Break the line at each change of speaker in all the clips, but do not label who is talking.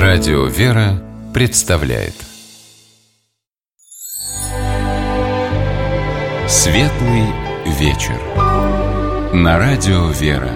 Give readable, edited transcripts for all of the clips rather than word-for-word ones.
Радио «Вера» представляет Светлый вечер на Радио «Вера».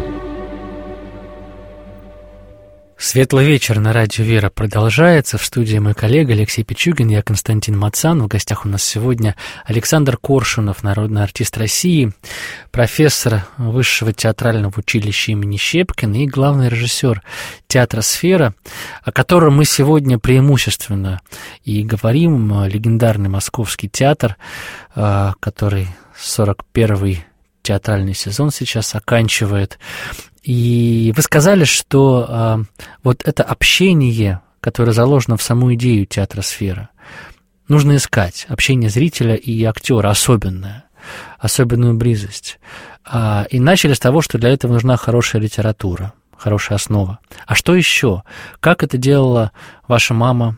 Светлый вечер на Радио «Вера» продолжается. В студии мой коллега Алексей Пичугин, я Константин Мацан. В гостях у нас сегодня Александр Коршунов, народный артист России, профессор Высшего театрального училища имени Щепкина и главный режиссер театра «Сфера», о котором мы сегодня преимущественно и говорим. Легендарный Московский театр, который 41-й театральный сезон сейчас оканчивает. И вы сказали, что вот это общение, которое заложено в саму идею театра «Сфера», нужно искать. Общение зрителя и актера особенную близость. И начали с того, что для этого нужна хорошая литература, хорошая основа. А что еще? Как это делала ваша мама,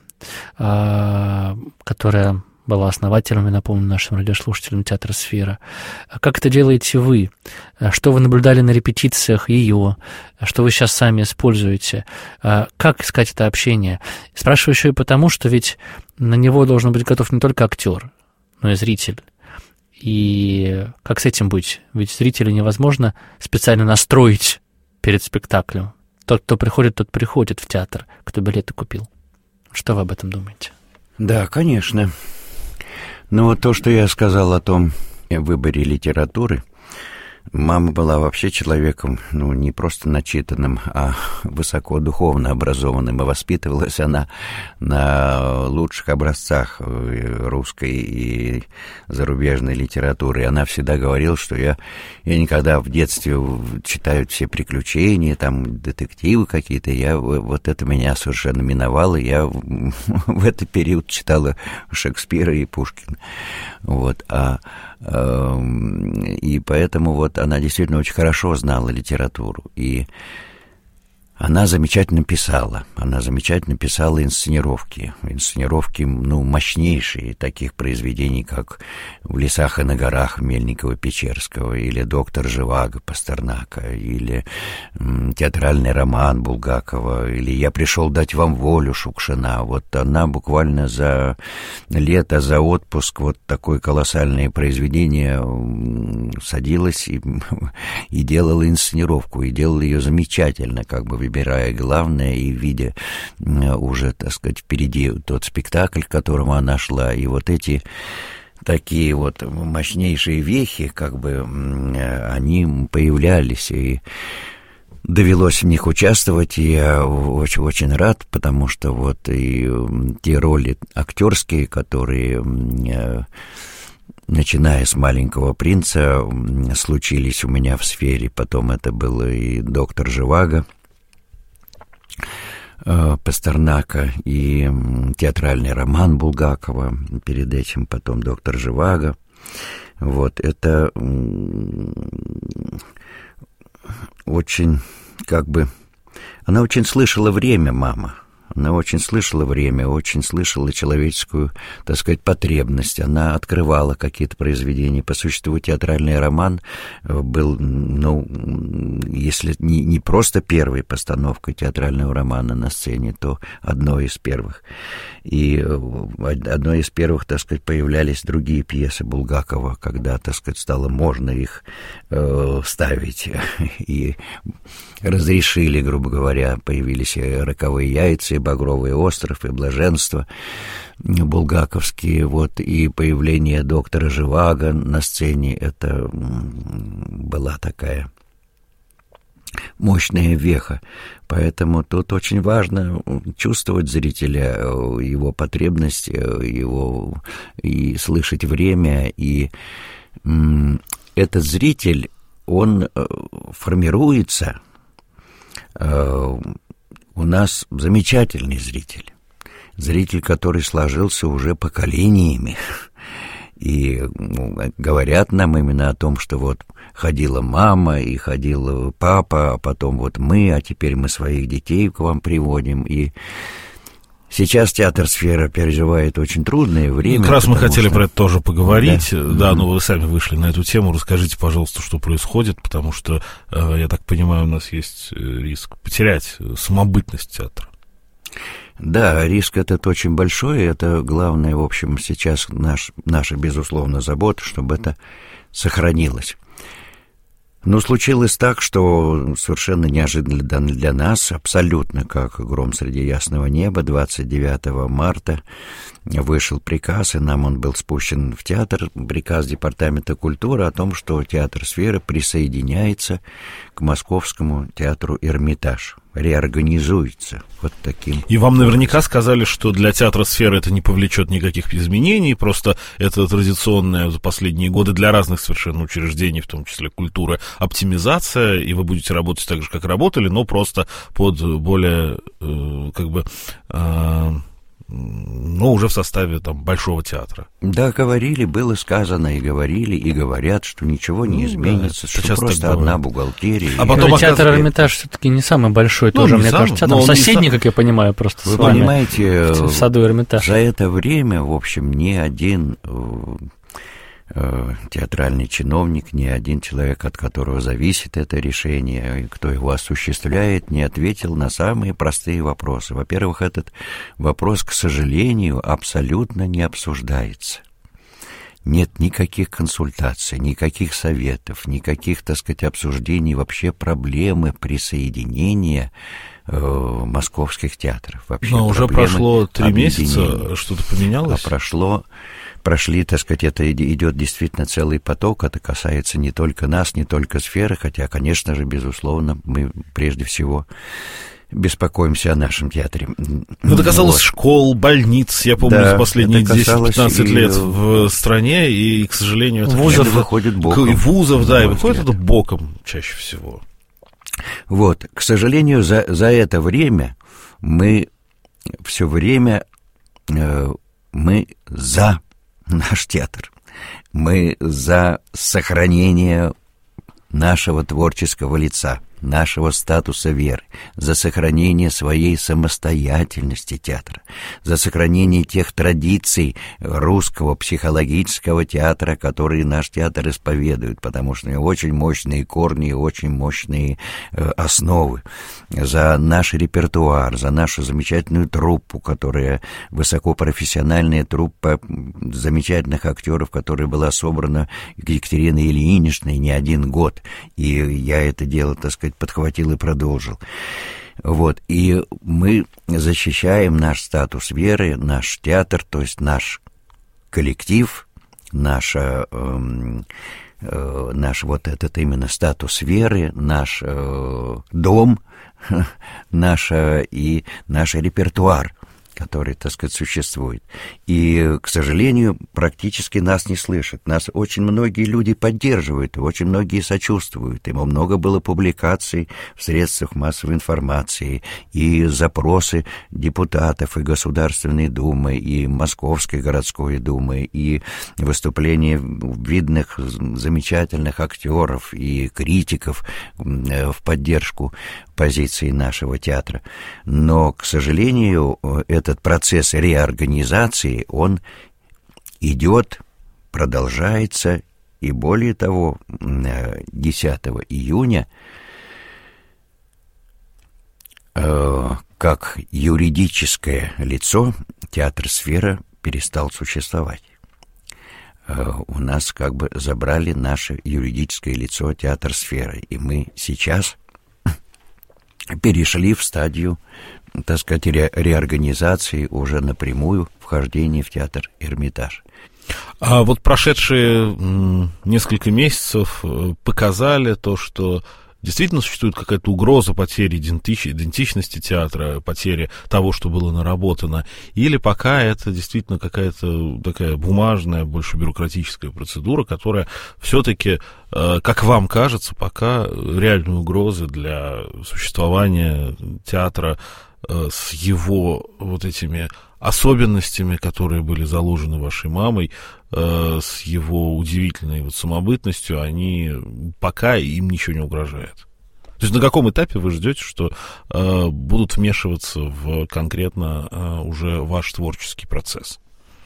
которая была основателем, я напомню, нашим радиослушателям театра «Сфера». Как это делаете вы? Что вы наблюдали на репетициях ее? Что вы сейчас сами используете? Как искать это общение? Спрашиваю еще и потому, что ведь на него должен быть готов не только актер, но и зритель. И как с этим быть? Ведь зрителя невозможно специально настроить перед спектаклем. Тот, кто приходит, тот приходит в театр, кто билеты купил. Что вы об этом думаете?
Да, конечно. Ну, вот то, что я сказал о том выборе литературы, мама была вообще человеком, не просто начитанным, а высоко духовно образованным, и воспитывалась она на лучших образцах русской и зарубежной литературы. И она всегда говорила, что я никогда в детстве читаю все приключения, там, детективы какие-то, вот это меня совершенно миновало, я в этот период читала Шекспира и Пушкина. Вот, и поэтому вот она действительно очень хорошо знала литературу, и она замечательно писала инсценировки, мощнейшие, таких произведений, как «В лесах и на горах» Мельникова-Печерского, или «Доктор Живаго» Пастернака, или театральный роман Булгакова, или «Я пришел дать вам волю» Шукшина. Вот она буквально за лето, за отпуск вот такое колоссальное произведение садилась и делала инсценировку, и делала ее замечательно, как бы выбирая главное и видя уже, так сказать, впереди тот спектакль, к которому она шла, и вот эти такие вот мощнейшие вехи, как бы, они появлялись, и довелось в них участвовать, и я очень рад, потому что вот и те роли актерские, которые, начиная с «Маленького принца», случились у меня в «Сфере», потом это был и «Доктор Живаго» Пастернака, и театральный роман Булгакова, перед этим потом «Доктор Живаго». Вот, это очень, как бы, она очень слышала время, мама. Она очень слышала время, очень слышала человеческую, так сказать, потребность. Она открывала какие-то произведения. По существу театральный роман был, если не просто первой постановкой театрального романа на сцене, то одной из первых. И одной из первых, так сказать, появлялись другие пьесы Булгакова, когда, так сказать, стало можно их ставить. И разрешили, грубо говоря, появились и «Роковые яйца», и «Багровый остров», и «Блаженство» булгаковские, вот, и появление «Доктора Живаго» на сцене, это была такая мощная веха. Поэтому тут очень важно чувствовать зрителя, его потребность, его, и слышать время, и этот зритель, он формируется. У нас замечательный зритель, который сложился уже поколениями. И говорят нам именно о том, что вот ходила мама и ходил папа, а потом вот мы, а теперь мы своих детей к вам приводим. И сейчас театр «Сфера» переживает очень трудное время.
Как раз мы хотели про это тоже поговорить. Да, но вы сами вышли на эту тему. Расскажите, пожалуйста, что происходит, потому что, я так понимаю, у нас есть риск потерять самобытность театра.
Да, риск этот очень большой, это главное, в общем, сейчас наша, безусловно, забота, чтобы это сохранилось. Но случилось так, что совершенно неожиданно для нас, абсолютно как гром среди ясного неба, 29 марта вышел приказ, и нам он был спущен в театр, приказ Департамента культуры о том, что театр «Сфера» присоединяется к Московскому театру «Эрмитаж», реорганизуется вот таким.
И вам наверняка сказали, что для театра «Сфера» это не повлечет никаких изменений, просто это традиционная за последние годы для разных совершенно учреждений, в том числе культуры, оптимизация, и вы будете работать так же, как работали, но просто под более, но уже в составе там большого театра.
Да, говорили, было сказано, и говорили, и говорят, что ничего не изменится, да, что просто одна бухгалтерия.
А потом театр «Эрмитаж» все-таки не самый большой тоже, мне кажется, там соседний, как я понимаю, просто
вы
с вами.
Понимаете,
в саду «Эрмитаж».
За это время, в общем, ни один театральный чиновник, ни один человек, от которого зависит это решение, кто его осуществляет, не ответил на самые простые вопросы. Во-первых, этот вопрос, к сожалению, абсолютно не обсуждается. Нет никаких консультаций, никаких советов, никаких, так сказать, обсуждений вообще проблемы присоединения московских театров. Вообще.
Но уже прошло 3 месяца, что-то поменялось?
Прошли, так сказать, это идет действительно целый поток, это касается не только нас, не только «Сферы», хотя, конечно же, безусловно, мы прежде всего беспокоимся о нашем театре.
Ну, это касалось школ, больниц, я помню, за последние 10-15 лет в стране, и, к сожалению, это
вузов выходит боком.
И вузов, да, и выходит это боком чаще всего.
Вот, к сожалению, за это время мы все время мы за наш театр, мы за сохранение нашего творческого лица, нашего статуса веры, за сохранение своей самостоятельности театра, за сохранение тех традиций русского психологического театра, которые наш театр исповедует, потому что у него очень мощные корни и очень мощные основы, за наш репертуар, за нашу замечательную труппу, которая высокопрофессиональная труппа замечательных актеров, которая была собрана Екатериной Ильиничной не один год, и я это дело, так сказать, подхватил и продолжил. Вот, и мы защищаем наш статус веры, наш театр, то есть наш коллектив, наш вот этот именно статус веры, наш дом, наш репертуар, который, так сказать, существует. И, к сожалению, практически нас не слышат. Нас очень многие люди поддерживают, и очень многие сочувствуют. Ему много было публикаций в средствах массовой информации, и запросы депутатов, и Государственной Думы, и Московской городской думы, и выступления видных, замечательных актеров и критиков в поддержку позиции нашего театра. Но, к сожалению, этот процесс реорганизации, он идет, продолжается, и более того, 10 июня как юридическое лицо театр «Сфера» перестал существовать. У нас как бы забрали наше юридическое лицо театр «Сфера», и мы сейчас перешли в стадию, так сказать, реорганизации уже напрямую вхождения в театр «Эрмитаж».
А вот прошедшие несколько месяцев показали то, что действительно существует какая-то угроза потери идентичности театра, потери того, что было наработано, или пока это действительно какая-то такая бумажная, больше бюрократическая процедура, которая все-таки, как вам кажется, пока реальной угрозы для существования театра с его вот этими особенностями, которые были заложены вашей мамой, с его удивительной вот самобытностью, они пока им ничего не угрожает. То есть на каком этапе вы ждете, что будут вмешиваться в конкретно уже ваш творческий процесс?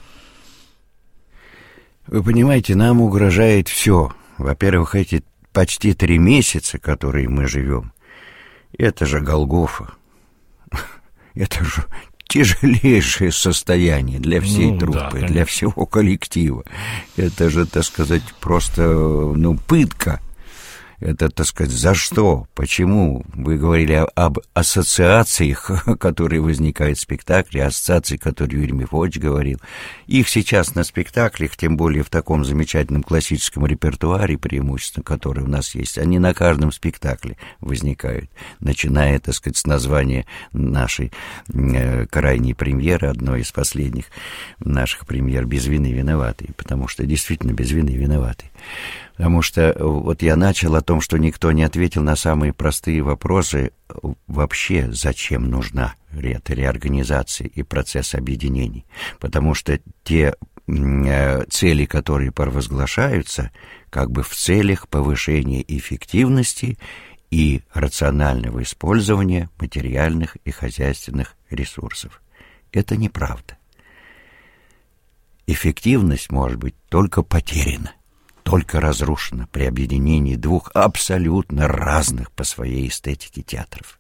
Вы понимаете, нам угрожает все. Во-первых, эти почти 3 месяца, которые мы живем, это же Голгофа. Это же тяжелейшее состояние для всей труппы,
да,
для всего коллектива. Это же, так сказать, просто, пытка. Это, так сказать, за что? Почему? Вы говорили об ассоциациях, которые возникают в спектакле, ассоциации, которые Юрий Мефодич говорил. Их сейчас на спектаклях, тем более в таком замечательном классическом репертуаре, преимущественно, который у нас есть, они на каждом спектакле возникают, начиная, так сказать, с названия нашей крайней премьеры, одной из последних наших премьер «Без вины виноватый», потому что действительно без вины виноватый. Потому что вот я начал о том, что никто не ответил на самые простые вопросы. Вообще, зачем нужна эта реорганизация и процесс объединений? Потому что те цели, которые провозглашаются, как бы в целях повышения эффективности и рационального использования материальных и хозяйственных ресурсов. Это неправда. Эффективность может быть только потеряна, только разрушена при объединении двух абсолютно разных по своей эстетике театров.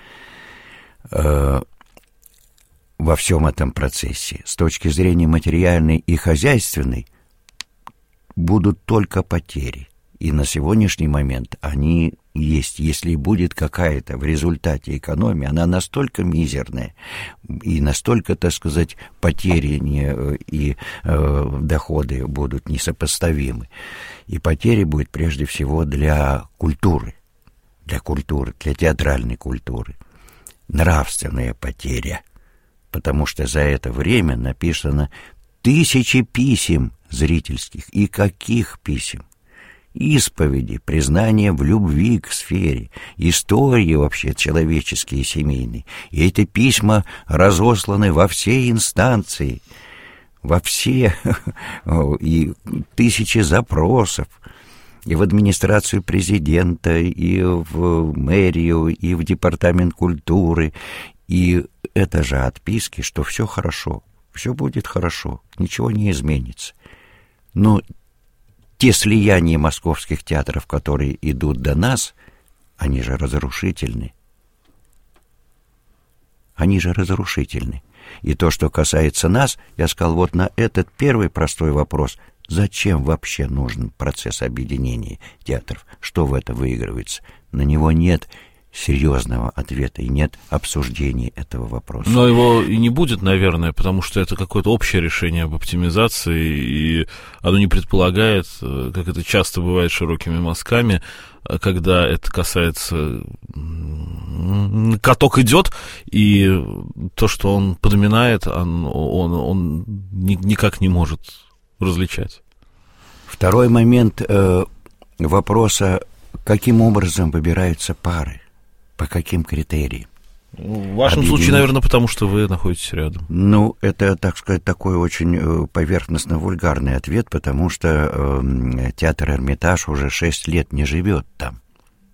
Во всем этом процессе, с точки зрения материальной и хозяйственной, будут только потери. И на сегодняшний момент они есть. Если будет какая-то в результате экономия, она настолько мизерная и настолько, так сказать, потери и доходы будут несопоставимы. И потери будет прежде всего для культуры, для театральной культуры. Нравственная потеря, потому что за это время написано тысячи писем зрительских. И каких писем? Исповеди, признания в любви к сфере, истории вообще человеческие и семейные. И эти письма разосланы во все инстанции, во все, и тысячи запросов, и в администрацию президента, и в мэрию, и в департамент культуры. И это же отписки, что все хорошо, все будет хорошо, ничего не изменится. Но те слияния московских театров, которые идут до нас, они же разрушительны. Они же разрушительны. И то, что касается нас, я сказал, вот на этот первый простой вопрос, зачем вообще нужен процесс объединения театров, что в это выигрывается, на него нет серьезного ответа и нет обсуждения этого вопроса.
Но его и не будет, наверное, потому что это какое-то общее решение об оптимизации, и оно не предполагает, как это часто бывает широкими мазками, когда это касается... Каток идет, и то, что он подминает, он никак не может различать.
Второй момент вопроса, каким образом выбираются пары. По каким критериям?
В вашем случае, наверное, потому что вы находитесь рядом.
Это, так сказать, такой очень поверхностно-вульгарный ответ, потому что театр «Эрмитаж» уже 6 лет не живет там.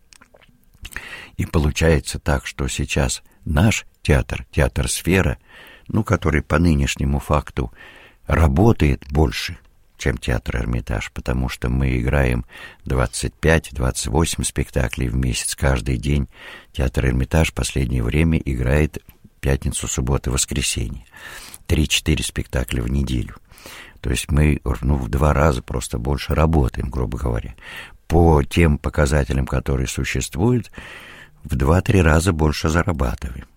И получается так, что сейчас наш театр, театр «Сфера», который по нынешнему факту работает больше, чем театр «Эрмитаж», потому что мы играем 25-28 спектаклей в месяц каждый день. Театр «Эрмитаж» в последнее время играет пятницу, субботу, воскресенье. 3-4 спектакля в неделю. То есть мы в 2 раза просто больше работаем, грубо говоря. По тем показателям, которые существуют, в 2-3 раза больше зарабатываем.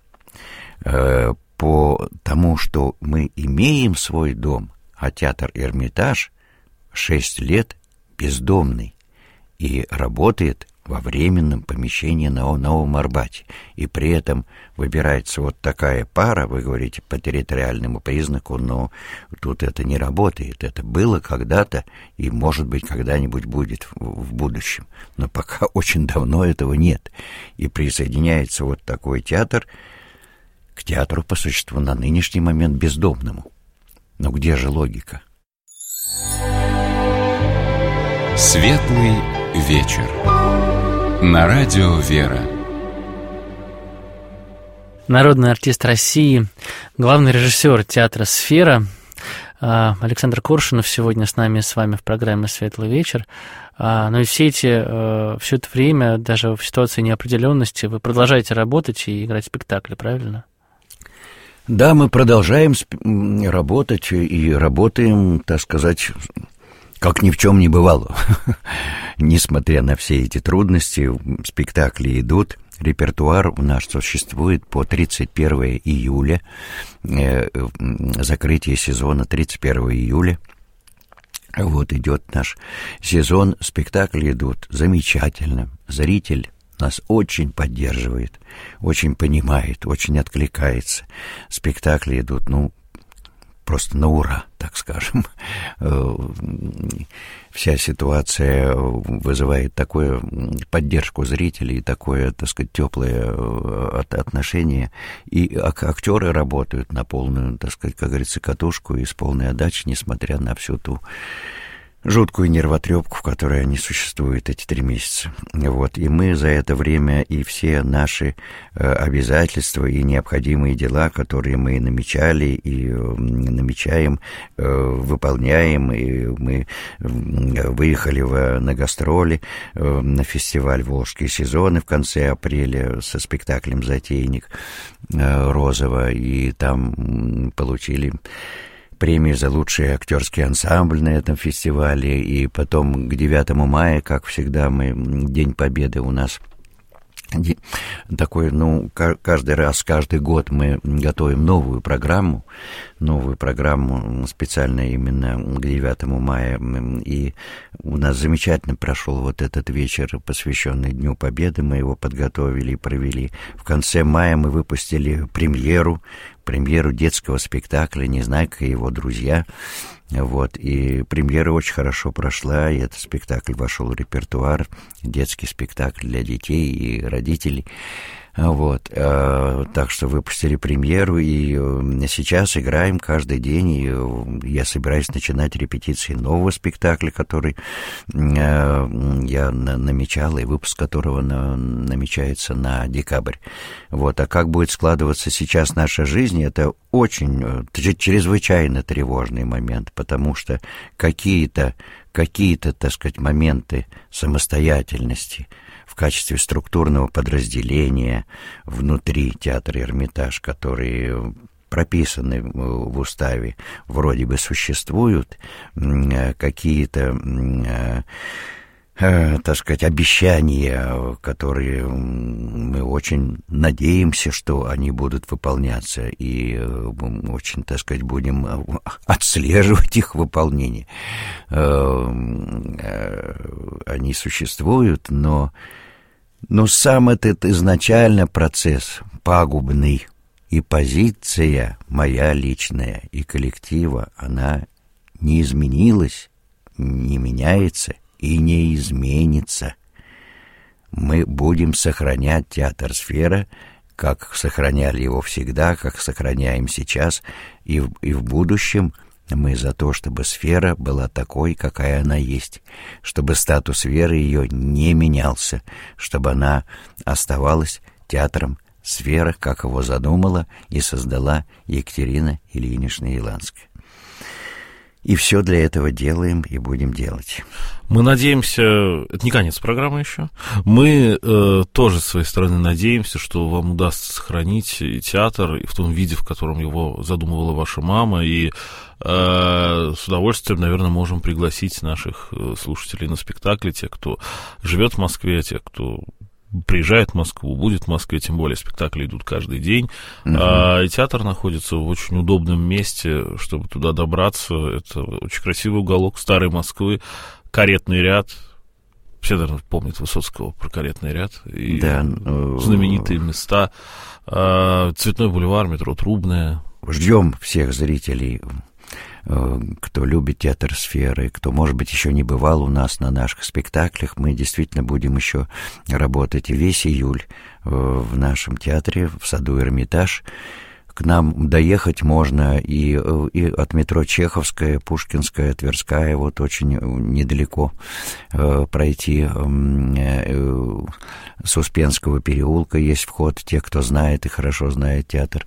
По тому, что мы имеем свой дом, а театр «Эрмитаж» 6 лет бездомный и работает во временном помещении на Новом Арбате. И при этом выбирается вот такая пара, вы говорите, по территориальному признаку, но тут это не работает. Это было когда-то и, может быть, когда-нибудь будет в будущем. Но пока очень давно этого нет. И присоединяется вот такой театр к театру, по существу, на нынешний момент бездомному. Но где же логика?
Светлый вечер. На радио «Вера».
Народный артист России, главный режиссер театра «Сфера» Александр Коршунов сегодня с вами в программе «Светлый вечер». Но и все это время, даже в ситуации неопределенности, вы продолжаете работать и играть спектакли, правильно?
Да, мы продолжаем работать и работаем, так сказать, как ни в чем не бывало. Несмотря на все эти трудности, спектакли идут. Репертуар у нас существует по 31 июля, закрытие сезона 31 июля. Вот идет наш сезон, спектакли идут замечательно. Зритель нас очень поддерживает, очень понимает, очень откликается. Спектакли идут, просто на ура, так скажем. Вся ситуация вызывает такую поддержку зрителей, такое, так сказать, теплое отношение. И актеры работают на полную, так сказать, как говорится, катушку и с полной отдачей, несмотря на всю ту жуткую нервотрепку, в которой они существуют эти 3 месяца. Вот. И мы за это время и все наши обязательства и необходимые дела, которые мы намечали и намечаем, выполняем. И мы выехали на гастроли на фестиваль «Волжские сезоны» в конце апреля со спектаклем «Затейник» Розова, и там получили премию за лучший актерский ансамбль на этом фестивале. И потом к 9 мая, как всегда, День Победы у нас такой, каждый раз, каждый год мы готовим новую программу специально именно к 9 мая. И у нас замечательно прошел вот этот вечер, посвященный Дню Победы. Мы его подготовили и провели. В конце мая мы выпустили премьеру детского спектакля «Незнайка и его друзья». Вот, и премьера очень хорошо прошла, и этот спектакль вошел в репертуар, детский спектакль для детей и родителей. Вот, так что выпустили премьеру, и сейчас играем каждый день, и я собираюсь начинать репетиции нового спектакля, который я намечал, и выпуск которого намечается на декабрь. Вот, а как будет складываться сейчас наша жизнь, это очень, чрезвычайно тревожный момент, потому что какие-то, так сказать, моменты самостоятельности в качестве структурного подразделения внутри театра «Эрмитаж», которые прописаны в уставе, вроде бы существуют, какие-то, так сказать, обещания, которые мы очень надеемся, что они будут выполняться, и очень, так сказать, будем отслеживать их выполнение. Они существуют, но сам этот изначально процесс пагубный, и позиция моя личная и коллектива, она не изменилась, не меняется и не изменится. Мы будем сохранять театр «Сфера», как сохраняли его всегда, как сохраняем сейчас, и в будущем. Мы за то, чтобы «Сфера» была такой, какая она есть, чтобы статус «Веры» ее не менялся, чтобы она оставалась театром «Сфера», как его задумала и создала Екатерина Ильинична Иланская. И все для этого делаем и будем делать.
Мы надеемся, это не конец программы еще, мы тоже с своей стороны надеемся, что вам удастся сохранить театр и в том виде, в котором его задумывала ваша мама, и с удовольствием, наверное, можем пригласить наших слушателей на спектакли, те, кто живет в Москве, те, кто приезжает в Москву, будет в Москве, тем более спектакли идут каждый день, и театр находится в очень удобном месте, чтобы туда добраться. Это очень красивый уголок старой Москвы, каретный ряд. Все, наверное, помнят Высоцкого про каретный ряд и знаменитые места. Цветной бульвар, метро Трубная.
Ждем всех зрителей, кто любит театр «Сферы», кто, может быть, еще не бывал у нас на наших спектаклях. Мы действительно будем еще работать весь июль в нашем театре, в саду «Эрмитаж». К нам доехать можно и от метро Чеховская, Пушкинская, Тверская, вот очень недалеко пройти. С Успенского переулка есть вход. Те, кто знает и хорошо знает театр,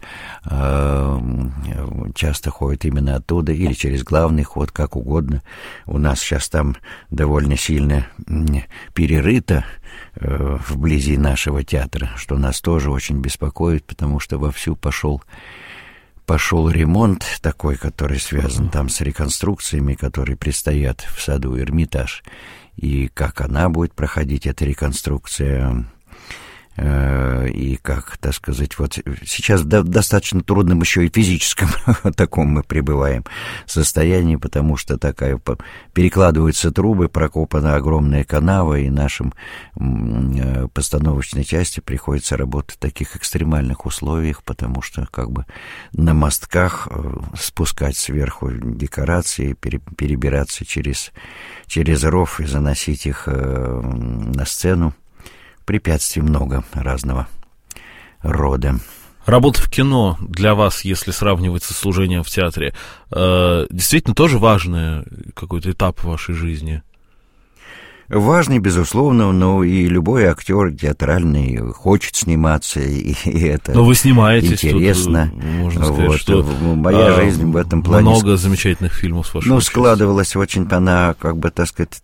часто ходят именно оттуда или через главный ход, как угодно. У нас сейчас там довольно сильно перерыто вблизи нашего театра, что нас тоже очень беспокоит, потому что вовсю пошел пошел ремонт такой, который связан там с реконструкциями, которые предстоят в саду Эрмитаж. И как она будет проходить, эта реконструкция, и как, так сказать, вот сейчас в достаточно трудном еще и физическом таком мы пребываем состоянии, потому что перекладываются трубы, прокопана огромная канава, и нашим постановочной части приходится работать в таких экстремальных условиях, потому что как бы на мостках спускать сверху декорации, перебираться через ров и заносить их на сцену. Препятствий много разного рода.
Работа в кино для вас, если сравнивать со служением в театре, действительно тоже важный какой-то этап в вашей жизни?
Важный, безусловно, но и любой актер театральный хочет сниматься, и это
но вы снимаетесь,
интересно.
Тут, можно сказать,
вот,
что
моя жизнь в этом плане...
Много замечательных фильмов с вашей участием.
Складывалась очень она, как бы, так сказать,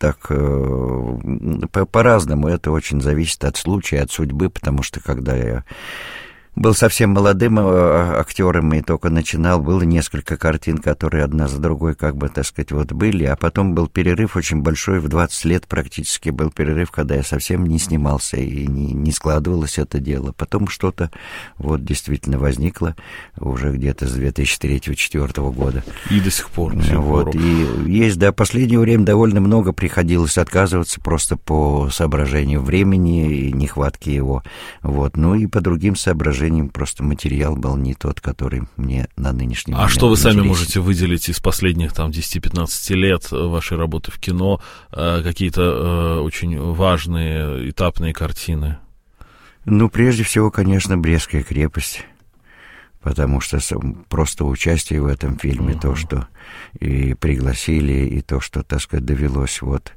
по-разному. Это очень зависит от случая, от судьбы, потому что когда я был совсем молодым актером и только начинал, было несколько картин, которые одна за другой, как бы, так сказать, вот были, а потом был перерыв очень большой, в 20 лет практически был перерыв, когда я совсем не снимался и не складывалось это дело. Потом что-то вот действительно возникло уже где-то с 2003-2004 года.
И до сих пор.
Вот, и есть, да, в последнее время довольно много приходилось отказываться просто по соображению времени и нехватки его, вот, ну и по другим соображениям. Просто материал был не тот, который мне на нынешний момент
что вы
интересен.
сами можете выделить из последних там 10-15 лет вашей работы в кино, какие-то очень важные этапные картины?
Ну, прежде всего, конечно, «Брестская крепость», потому что просто участие в этом фильме, то, что и пригласили, и то, что, так сказать, довелось вот...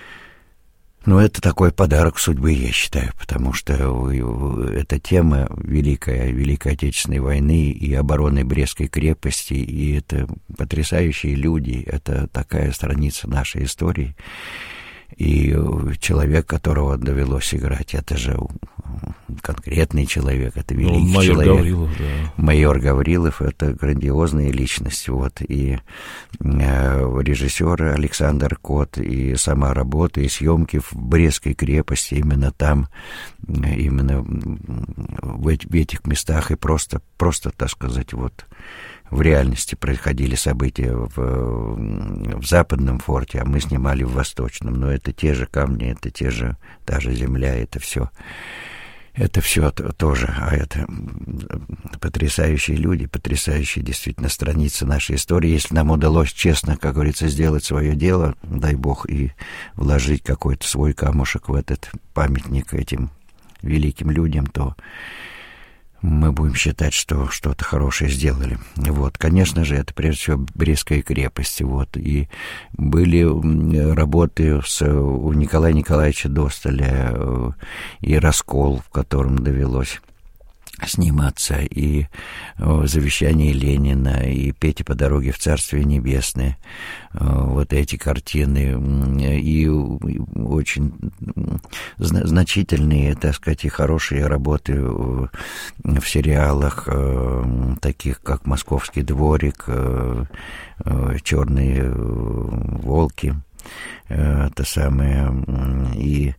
Ну, это такой подарок судьбы, я считаю, потому что эта тема Великой Отечественной войны и обороны Брестской крепости, и это потрясающие люди, это такая страница нашей истории. И человек, которого довелось играть, это же конкретный человек, это великий
майор
человек.
Гаврилов, да.
Майор Гаврилов — это грандиозная личность, вот, и режиссер Александр Кот, и сама работа, и съемки в Брестской крепости, именно там, именно в этих местах, и просто, так сказать, вот, в реальности происходили события в Западном форте, а мы снимали в Восточном. Но это те же камни, это та же земля, это все тоже. А это потрясающие люди, потрясающие действительно страницы нашей истории. Если нам удалось честно, как говорится, сделать свое дело, дай бог, и вложить какой-то свой камушек в этот памятник этим великим людям, то мы будем считать, что что-то хорошее сделали. Вот, конечно же, это прежде всего Брестская крепость. Вот, и были работы у Николая Николаевича Достоля и «Раскол», в котором довелось сниматься, и «Завещание Ленина», и «Петя по дороге в Царствие Небесное». Вот эти картины, и очень значительные, так сказать, и хорошие работы в сериалах, таких как «Московский дворик», «Черные волки», это самое, и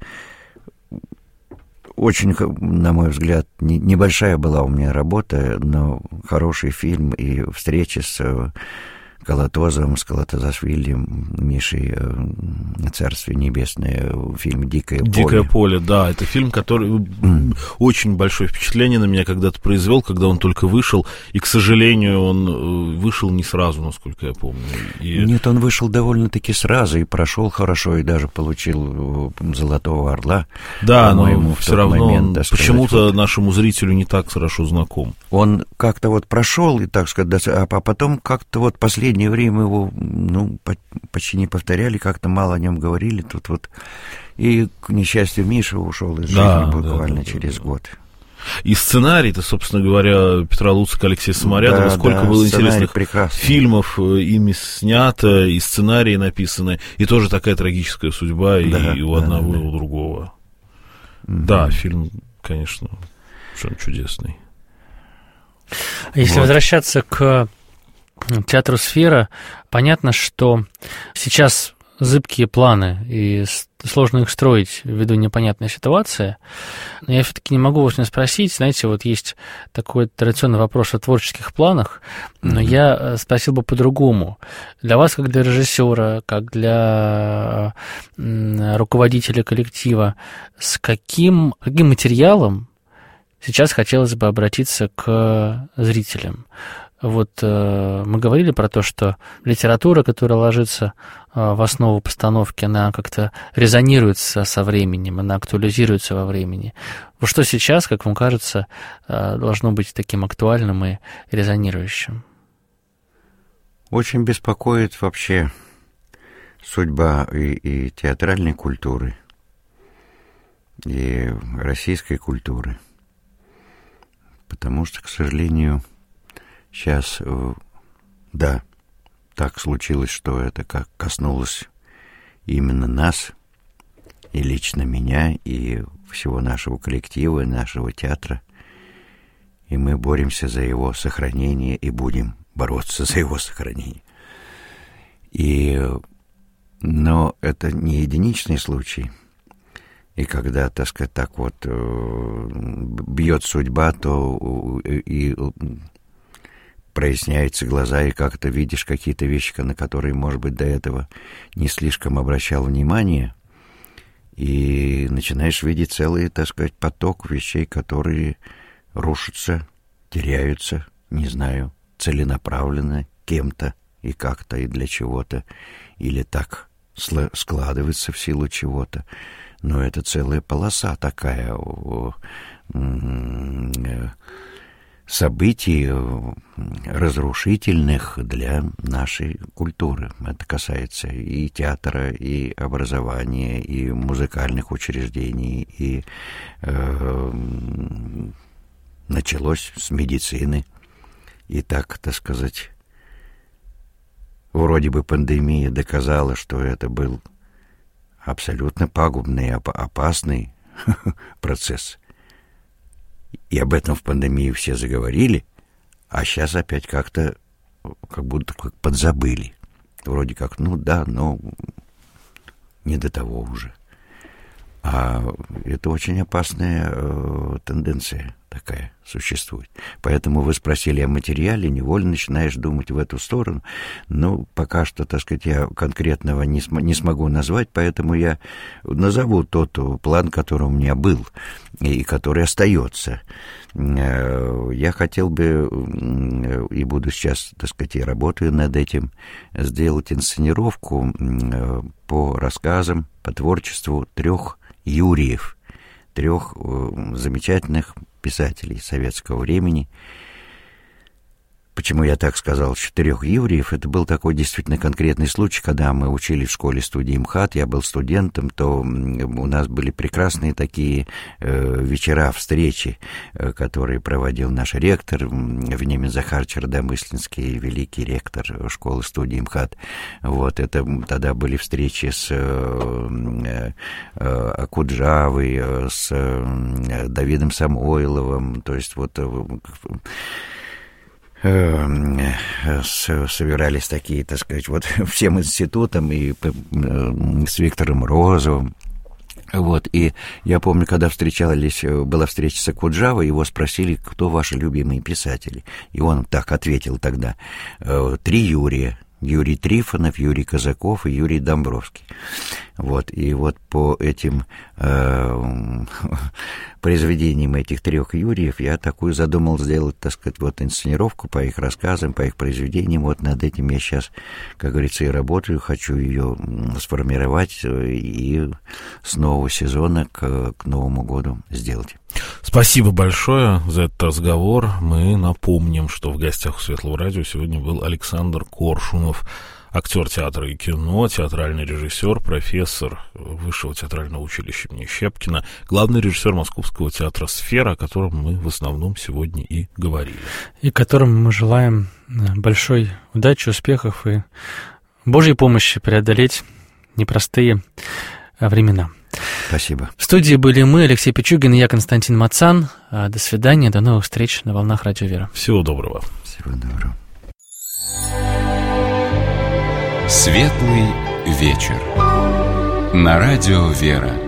очень, на мой взгляд, небольшая была у меня работа, но хороший фильм и встреча с Колотозовым, с Колотозашвили, Мишей, «Царствие небесное», фильм «Дикое поле».
«Дикое поле», да, это фильм, который очень большое впечатление на меня когда-то произвел, когда он только вышел, и, к сожалению, он вышел не сразу, насколько я помню.
Нет, он вышел довольно-таки сразу и прошел хорошо, и даже получил «Золотого орла».
Да, но все равно
момент,
он почему-то нашему зрителю не так хорошо знаком.
Он как-то вот прошел, и, так сказать, а потом как-то вот последнее время его, почти не повторяли, как-то мало о нем говорили тут вот. И, к несчастью, Миша ушел из жизни буквально через год.
И сценарий-то, собственно говоря, Петра Луцика, Алексея Саморядова, сколько было интересных фильмов ими снято, и сценарии написаны, и тоже такая трагическая судьба и у одного, и у другого. Да, фильм, конечно, совершенно чудесный.
Если возвращаться к театру «Сфера», понятно, что сейчас зыбкие планы, и сложно их строить ввиду непонятной ситуации. Но я все-таки не могу вас не спросить. Знаете, вот есть такой традиционный вопрос о творческих планах, но я спросил бы по-другому. Для вас, как для режиссера, как для руководителя коллектива, с каким материалом сейчас хотелось бы обратиться к зрителям? Вот мы говорили про то, что литература, которая ложится в основу постановки, она как-то резонирует со временем, она актуализируется во времени. Вот что сейчас, как вам кажется, должно быть таким актуальным и резонирующим?
Очень беспокоит вообще судьба и театральной культуры, и российской культуры. Потому что, к сожалению, сейчас, да, так случилось, что это как коснулось именно нас, и лично меня, и всего нашего коллектива, и нашего театра. И мы боремся за его сохранение и будем бороться за его сохранение. Но это не единичный случай. И когда, так сказать, так вот бьет судьба, то и проясняются глаза, и как-то видишь какие-то вещи, на которые, может быть, до этого не слишком обращал внимание, и начинаешь видеть целый, так сказать, поток вещей, которые рушатся, теряются, не знаю, целенаправленно кем-то и как-то, и для чего-то, или так складывается в силу чего-то. Но это целая полоса такая событий разрушительных для нашей культуры. Это касается и театра, и образования, и музыкальных учреждений, и началось с медицины. И так, так сказать, вроде бы пандемия доказала, что это был абсолютно пагубный, опасный процесс. И об этом в пандемии все заговорили, а сейчас опять как-то, как будто подзабыли. Вроде как, ну да, но не до того уже. А это очень опасная тенденция такая существует. Поэтому вы спросили о материале, невольно начинаешь думать в эту сторону. Но пока что, так сказать, я конкретного не смогу назвать, поэтому я назову тот план, который у меня был и который остается. Я хотел бы, и буду сейчас, так сказать, и работаю над этим, сделать инсценировку по рассказам, по творчеству 3 Юриев, 3 замечательных писателей советского времени. Почему я так сказал, 4 Юриев? Это был такой действительно конкретный случай, когда мы учились в школе-студии МХАТ, я был студентом, то у нас были прекрасные такие вечера, встречи, которые проводил наш ректор, Вениамин Захарович Родомыслинский, великий ректор школы-студии МХАТ. Вот, это тогда были встречи с Акуджавой, с Давидом Самойловым, то есть вот собирались такие, так сказать, вот всем институтом и с Виктором Розовым. Вот, и я помню, когда была встреча с Акуджавой, его спросили, кто ваши любимые писатели. И он так ответил тогда: 3 Юрия. Юрий Трифонов, Юрий Казаков и Юрий Домбровский. Вот, и вот по этим произведениям этих 3 Юриев я такую задумал сделать, так сказать, вот инсценировку по их рассказам, по их произведениям. Вот над этим я сейчас, как говорится, и работаю, хочу ее сформировать и с нового сезона к Новому году сделать.
Спасибо большое за этот разговор. Мы напомним, что в гостях у Светлого радио сегодня был Александр Коршунов, актер театра и кино, театральный режиссер, профессор Высшего театрального училища имени Щепкина, главный режиссер Московского театра «Сфера», о котором мы в основном сегодня и говорили.
И которым мы желаем большой удачи, успехов и Божьей помощи преодолеть непростые временам.
Спасибо.
В студии были мы, Алексей Пичугин и я, Константин Мацан. До свидания, до новых встреч на волнах Радио Вера.
Всего доброго.
Всего доброго.
Светлый вечер. На Радио Вера.